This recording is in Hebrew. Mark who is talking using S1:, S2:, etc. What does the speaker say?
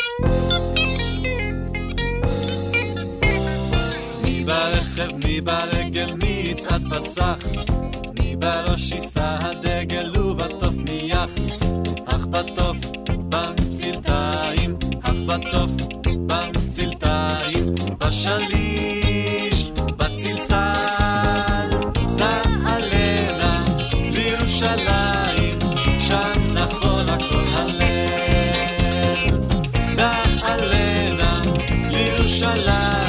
S1: מי ברכב, מי ברגל, מי יצעד בסך, מי בראש יישא הדגל ובטוף מיח, אך בטוף במצלתיים, אך בטוף במצלתיים, בשליש, בצלצל, נעלנה לירושלים, שם נחול הכל הלל, נעלנה לירושלים.